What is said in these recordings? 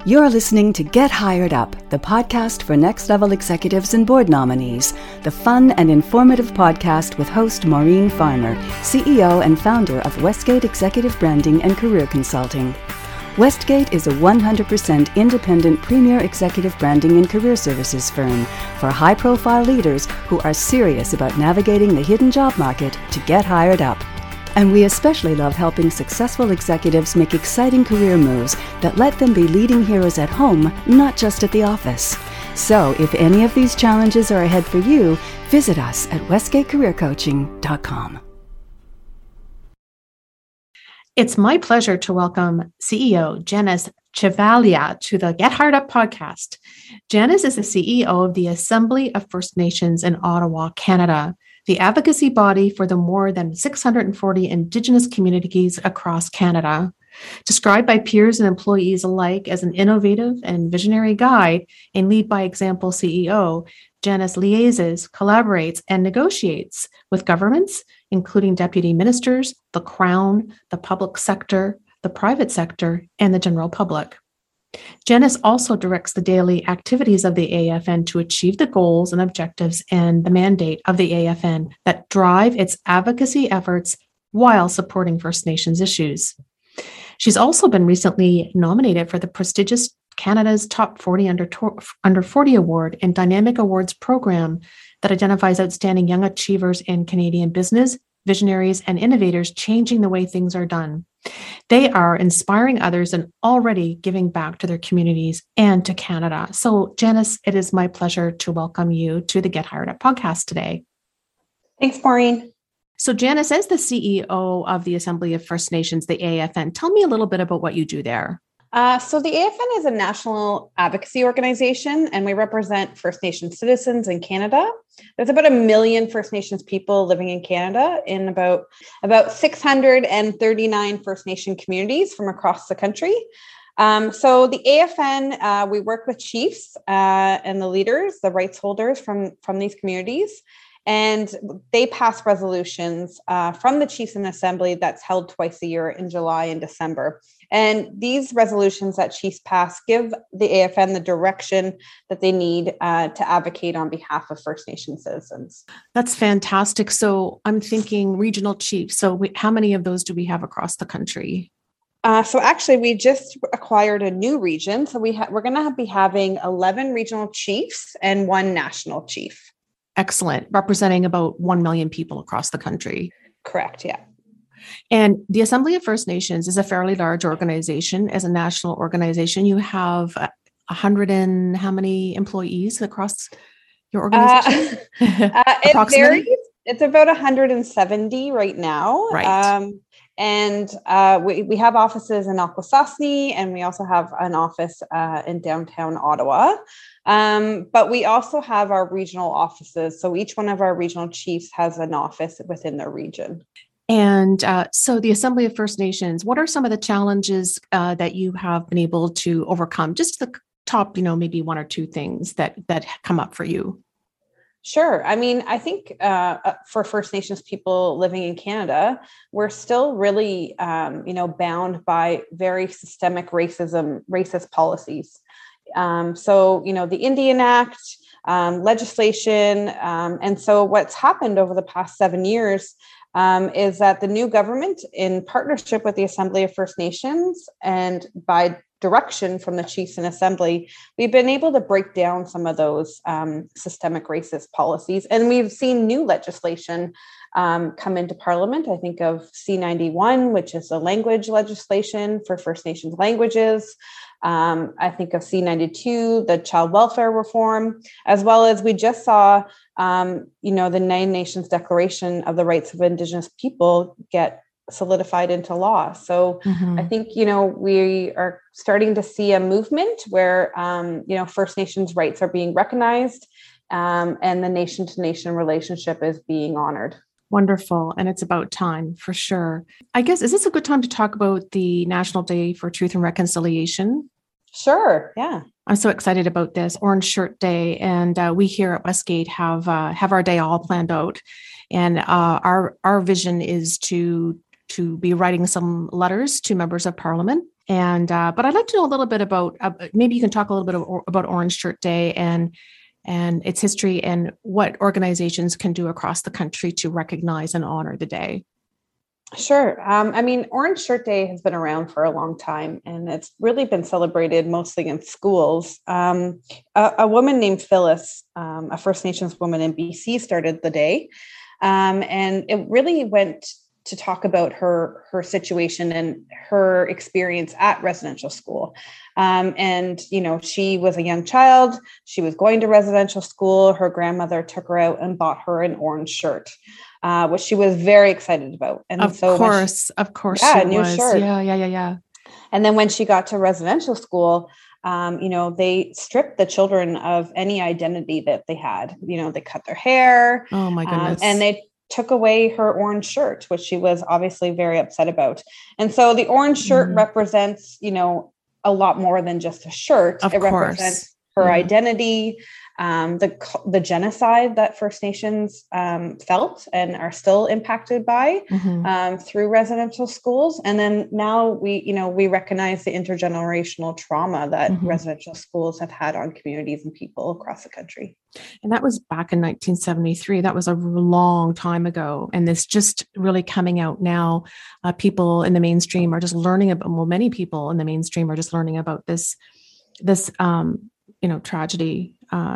You're listening to Get Hired Up, the podcast for next-level executives and board nominees, the fun and informative podcast with host Maureen Farmer, CEO and founder of Westgate Executive Branding and Career Consulting. Westgate is a 100% independent premier executive branding and career services firm for high-profile leaders who are serious about navigating the hidden job market to get hired up. And we especially love helping successful executives make exciting career moves that let them be leading heroes at home, not just at the office. So if any of these challenges are ahead for you, visit us at westgatecareercoaching.com. It's my pleasure to welcome CEO Janice Chevalier to the Get Hired Up podcast. Janice is the CEO of the Assembly of First Nations in Ottawa, Canada, the advocacy body for the more than 640 Indigenous communities across Canada. Described by peers and employees alike as an innovative and visionary guide and lead by example CEO, Janice liaises, collaborates, and negotiates with governments, including deputy ministers, the Crown, the public sector, the private sector, and the general public. Janice also directs the daily activities of the AFN to achieve the goals and objectives and the mandate of the AFN that drive its advocacy efforts while supporting First Nations issues. She's also been recently nominated for the prestigious Canada's Top 40 Under 40 Award and Dynamic Awards program that identifies outstanding young achievers in Canadian business, visionaries, and innovators changing the way things are done. They are inspiring others and already giving back to their communities and to Canada. So, Janice, it is my pleasure to welcome you to the Get Hired Up podcast today. Thanks, Maureen. So, Janice, as the CEO of the Assembly of First Nations, the AFN, tell me a little bit about what you do there. So the AFN is a national advocacy organization, and we represent First Nations citizens in Canada. There's about 1 million First Nations people living in Canada in about 639 First Nation communities from across the country. So the AFN, we work with chiefs and the leaders, the rights holders from these communities. And they pass resolutions from the Chiefs and Assembly that's held twice a year in July and December. And these resolutions that Chiefs pass give the AFN the direction that they need to advocate on behalf of First Nation citizens. That's fantastic. So I'm thinking regional chiefs. So how many of those do we have across the country? So actually, we just acquired a new region. So we're going to be having 11 regional chiefs and 1 national chief. Excellent. Representing about 1 million people across the country. Correct. Yeah. And the Assembly of First Nations is a fairly large organization. As a national organization, you have 100 and how many employees across your organization? It varies. It's about 170 right now. Right. And we have offices in Akwesasne, and we also have an office in downtown Ottawa. But we also have our regional offices. So each one of our regional chiefs has an office within their region. And so the Assembly of First Nations, what are some of the challenges that you have been able to overcome? Just the top, maybe 1 or 2 things that come up for you. Sure. I mean, I think for First Nations people living in Canada, we're still really, bound by very systemic racist policies. So, the Indian Act, legislation. And so what's happened over the past 7 years is that the new government, in partnership with the Assembly of First Nations and by direction from the Chiefs and Assembly, we've been able to break down some of those systemic racist policies. And we've seen new legislation come into Parliament. I think of C91, which is the language legislation for First Nations languages. I think of C92, the child welfare reform, as well as we just saw, the 9 Nations Declaration of the Rights of Indigenous People get solidified into law. So I think, we are starting to see a movement where, First Nations rights are being recognized and the nation to nation relationship is being honored. Wonderful. And it's about time for sure. I guess, is this a good time to talk about the National Day for Truth and Reconciliation? Sure. Yeah. I'm so excited about this Orange Shirt Day. And we here at Westgate have our day all planned out. And our vision is to be writing some letters to members of Parliament And but I'd like to know a little bit about maybe you can talk a little bit about Orange Shirt Day and its history and what organizations can do across the country to recognize and honor the day. Sure. I mean, Orange Shirt Day has been around for a long time, and it's really been celebrated mostly in schools. A woman named Phyllis, a First Nations woman in BC, started the day. And it really went to talk about her situation and her experience at residential school. And, she was a young child. She was going to residential school. Her grandmother took her out and bought her an orange shirt, which she was very excited about. And of course, yeah, she was. Shirt. Yeah. And then when she got to residential school, they stripped the children of any identity that they had. They cut their hair. Oh my goodness. And they took away her orange shirt, which she was obviously very upset about. And so the orange shirt represents, a lot more than just a shirt. It represents her identity, the genocide that First Nations felt and are still impacted by through residential schools. And then now we recognize the intergenerational trauma that residential schools have had on communities and people across the country. And that was back in 1973. That was a long time ago. And this just really coming out now. People in the mainstream are just learning about, many people in the mainstream are just learning about this tragedy.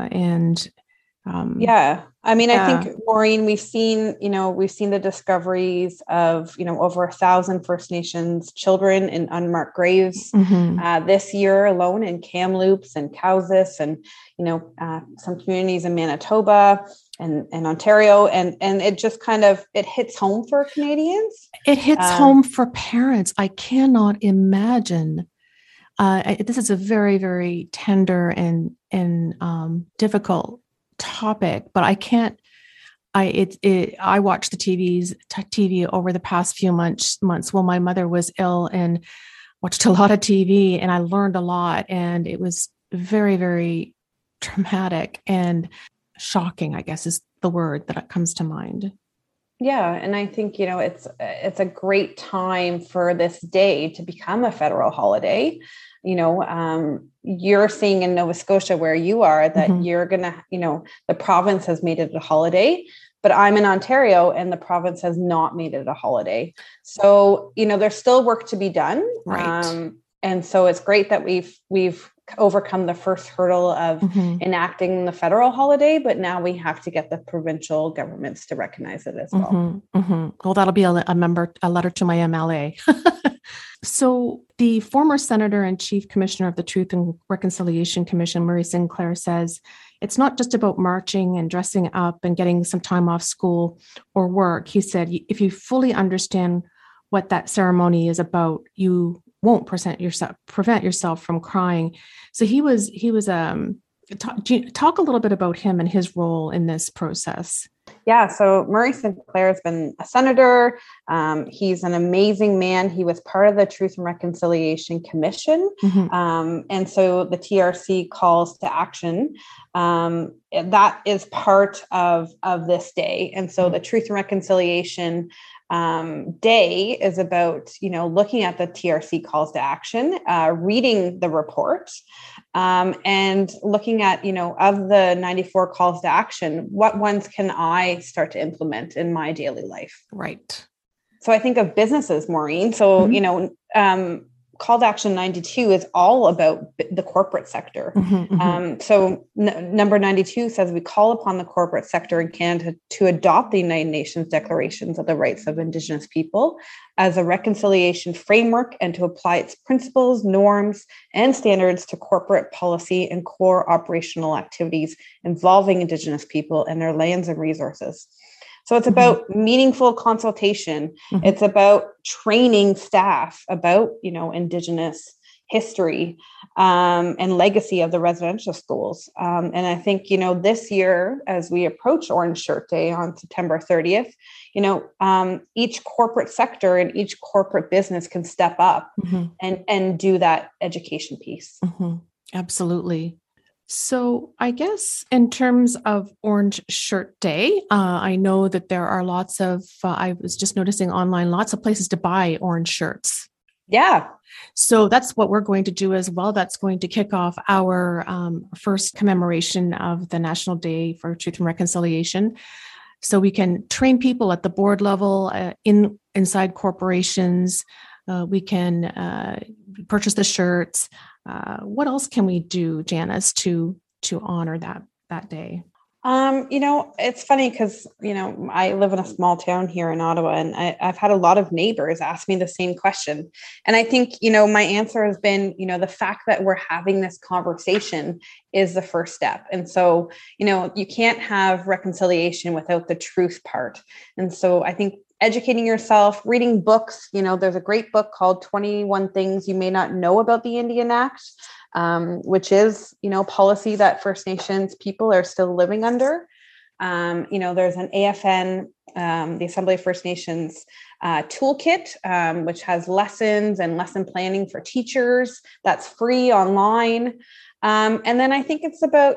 I think, Maureen, we've seen the discoveries of, over 1,000 First Nations children in unmarked graves this year alone in Kamloops and Cowsis and, some communities in Manitoba and Ontario. And it just it hits home for Canadians. It hits home for parents. I cannot imagine. This is a very, very tender and difficult topic, but I can't. I watched the TV over the past few months while my mother was ill, and watched a lot of TV, and I learned a lot, and it was very, very traumatic and shocking, I guess is the word that comes to mind. Yeah. And I think, it's a great time for this day to become a federal holiday. You're seeing in Nova Scotia where you are that you're going to, the province has made it a holiday, but I'm in Ontario and the province has not made it a holiday. So, there's still work to be done. Right. And so it's great that we've overcome the first hurdle of enacting the federal holiday, but now we have to get the provincial governments to recognize it as well. Well, that'll be a letter to my MLA. So the former Senator and Chief Commissioner of the Truth and Reconciliation Commission, Murray Sinclair, says it's not just about marching and dressing up and getting some time off school or work. He said, if you fully understand what that ceremony is about, you won't prevent yourself from crying. So he was talk a little bit about him and his role in this process. Yeah, so Murray Sinclair has been a senator. He's an amazing man. He was part of the Truth and Reconciliation Commission. And so the TRC calls to action. That is part of this day. And so the Truth and Reconciliation Day is about, looking at the TRC calls to action, reading the report, and looking at, of the 94 calls to action, what ones can I start to implement in my daily life? Right. So I think of businesses, Maureen. So, Call to Action 92 is all about the corporate sector. So number 92 says we call upon the corporate sector in Canada to adopt the United Nations Declarations of the Rights of Indigenous People as a reconciliation framework and to apply its principles, norms, and standards to corporate policy and core operational activities involving Indigenous people and their lands and resources. So it's about meaningful consultation. It's about training staff about, Indigenous history and legacy of the residential schools. And I think, this year, as we approach Orange Shirt Day on September 30th, each corporate sector and each corporate business can step up and do that education piece. Absolutely. So I guess in terms of Orange Shirt Day, I know that there are lots of, I was just noticing online, lots of places to buy orange shirts. Yeah. So that's what we're going to do as well. That's going to kick off our first commemoration of the National Day for Truth and Reconciliation. So we can train people at the board level, inside corporations. We can purchase the shirts. What else can we do, Janice, to honor that day? It's funny because, I live in a small town here in Ottawa, and I've had a lot of neighbors ask me the same question. And I think, my answer has been, the fact that we're having this conversation is the first step. And so, you can't have reconciliation without the truth part. And so I think educating yourself, reading books, there's a great book called 21 Things You May Not Know About the Indian Act, which is, policy that First Nations people are still living under. There's an AFN, the Assembly of First Nations toolkit, which has lessons and lesson planning for teachers. That's free online. And then I think it's about,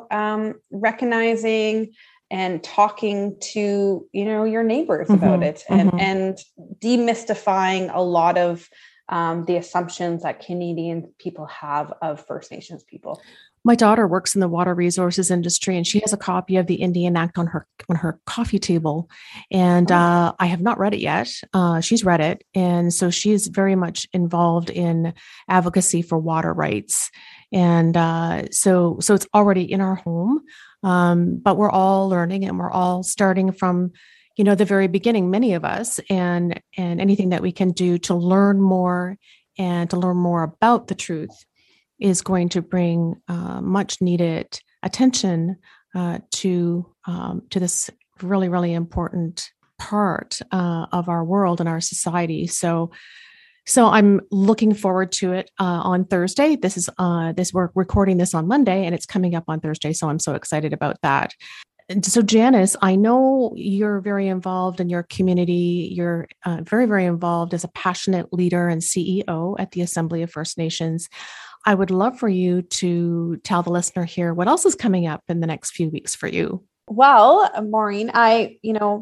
recognizing and talking to, your neighbors about it, and demystifying a lot of the assumptions that Canadian people have of First Nations people. My daughter works in the water resources industry, and she has a copy of the Indian Act on her coffee table. And I have not read it yet. She's read it, and so she's very much involved in advocacy for water rights. And so it's already in our home, but we're all learning, and we're all starting from the very beginning, many of us, and anything that we can do to learn more and to learn more about the truth is going to bring much needed attention to this really, really important part of our world and our society. So I'm looking forward to it on Thursday. We're recording this on Monday, and it's coming up on Thursday. So I'm so excited about that. And so Janice, I know you're very involved in your community. You're very, very involved as a passionate leader and CEO at the Assembly of First Nations. I would love for you to tell the listener here what else is coming up in the next few weeks for you. Well, Maureen, I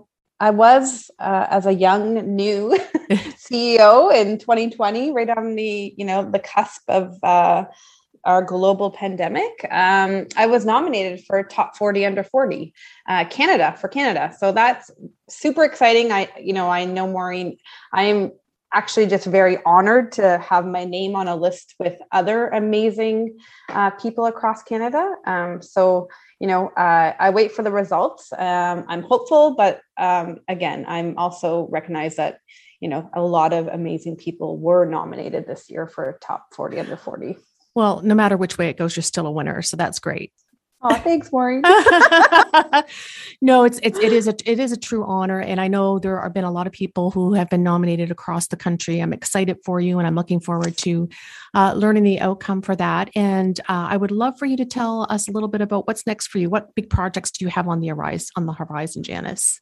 was as a young new CEO in 2020, right on the cusp of our global pandemic. I was nominated for Top 40 Under 40 Canada. So that's super exciting. I know, Maureen, I'm actually just very honored to have my name on a list with other amazing people across Canada. I wait for the results. I'm hopeful, but again, I'm also recognize that, a lot of amazing people were nominated this year for Top 40 Under 40. Well, no matter which way it goes, you're still a winner. So that's great. Oh, thanks, Maureen. No, it is a true honor. And I know there have been a lot of people who have been nominated across the country. I'm excited for you, and I'm looking forward to learning the outcome for that. And I would love for you to tell us a little bit about what's next for you. What big projects do you have on the horizon, Janice?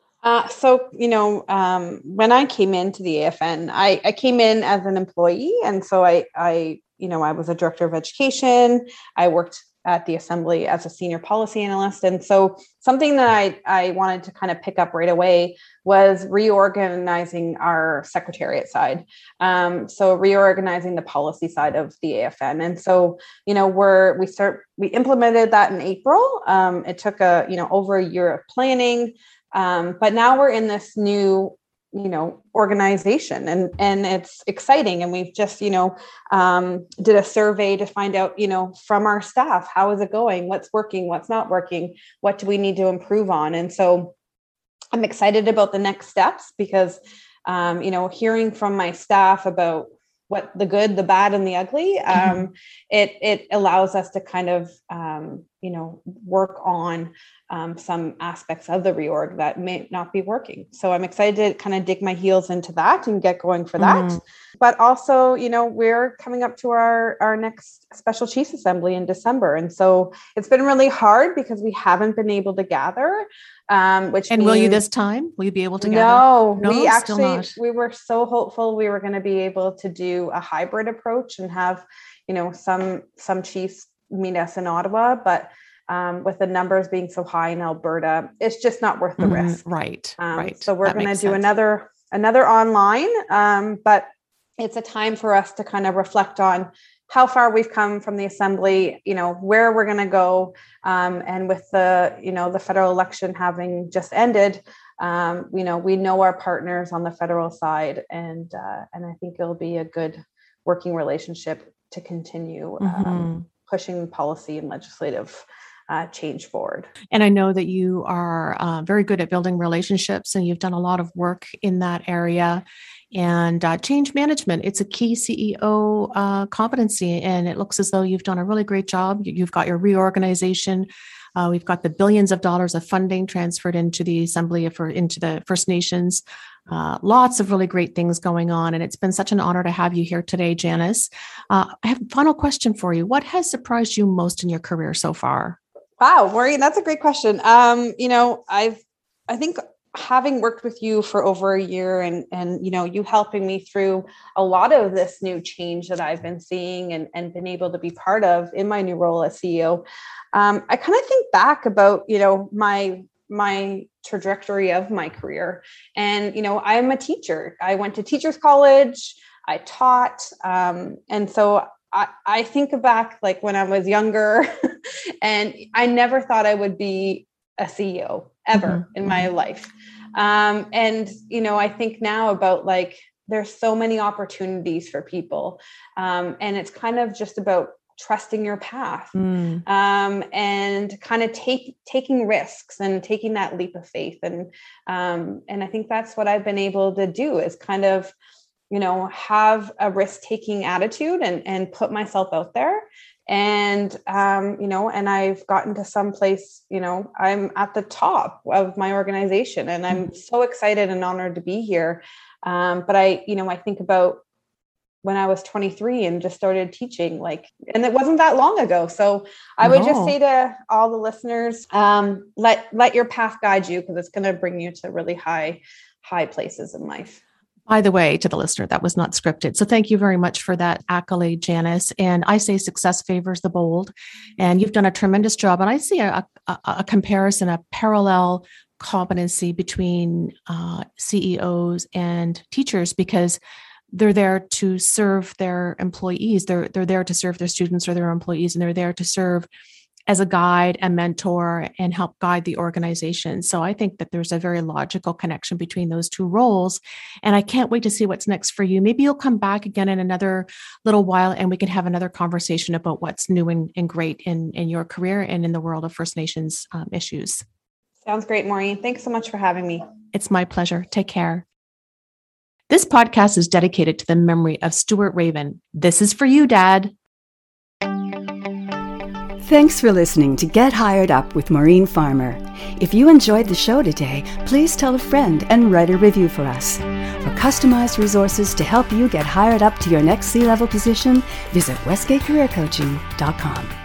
When I came into the AFN, I came in as an employee. And so I was a director of education. I worked at the Assembly as a senior policy analyst. And so something that I wanted to kind of pick up right away was reorganizing our secretariat side. So reorganizing the policy side of the AFN. And so, we implemented that in April. It took over a year of planning. But now we're in this new, organization, and it's exciting. And we've just, did a survey to find out, from our staff, how is it going? What's working? What's not working? What do we need to improve on? And so I'm excited about the next steps because, hearing from my staff about what the good, the bad, and the ugly, it allows us to kind of, work on some aspects of the reorg that may not be working. So I'm excited to kind of dig my heels into that and get going for that. But also, we're coming up to our next Special Chiefs Assembly in December. And so it's been really hard because we haven't been able to gather. Will you this time? Will you be able to gather? No, we were so hopeful we were going to be able to do a hybrid approach and have, some chiefs meet us in Ottawa, but with the numbers being so high in Alberta, it's just not worth the risk. Right. So we're going to do another online, but it's a time for us to kind of reflect on how far we've come from the assembly, where we're going to go. And with the federal election having just ended, we know our partners on the federal side, and I think it'll be a good working relationship to continue pushing policy and legislative change forward. And I know that you are very good at building relationships, and you've done a lot of work in that area. And change management, it's a key CEO competency, and it looks as though you've done a really great job. You've got your reorganization. We've got the billions of dollars of funding transferred into the Assembly into the First Nations. Lots of really great things going on, and it's been such an honor to have you here today, Janice. I have a final question for you. What has surprised you most in your career so far? Wow, Maureen, that's a great question. I think having worked with you for over a year and you helping me through a lot of this new change that I've been seeing and been able to be part of in my new role as CEO, I kind of think back about, my trajectory of my career. And, I'm a teacher. I went to teachers college, I taught. And so I think back like when I was younger and I never thought I would be a CEO ever in my life. And, I think now about like, there's so many opportunities for people. And it's kind of just about trusting your path and kind of taking risks and taking that leap of faith. And I think that's what I've been able to do is kind of, have a risk-taking attitude and put myself out there. And, and I've gotten to some place, I'm at the top of my organization and I'm so excited and honored to be here. But I think about when I was 23 and just started teaching, and it wasn't that long ago. So I would just say to all the listeners, let your path guide you, because it's going to bring you to really high places in life. By the way, to the listener, that was not scripted. So thank you very much for that accolade, Janice. And I say success favors the bold, and you've done a tremendous job. And I see a comparison, a parallel competency between CEOs and teachers, because they're there to serve their employees. They're there to serve their students or their employees, and they're there to serve as a guide, a mentor, and help guide the organization. So I think that there's a very logical connection between those two roles. And I can't wait to see what's next for you. Maybe you'll come back again in another little while and we can have another conversation about what's new and great in your career and in the world of First Nations issues. Sounds great, Maureen. Thanks so much for having me. It's my pleasure. Take care. This podcast is dedicated to the memory of Stuart Raven. This is for you, Dad. Thanks for listening to Get Hired Up with Maureen Farmer. If you enjoyed the show today, please tell a friend and write a review for us. For customized resources to help you get hired up to your next C-level position, visit westgatecareercoaching.com.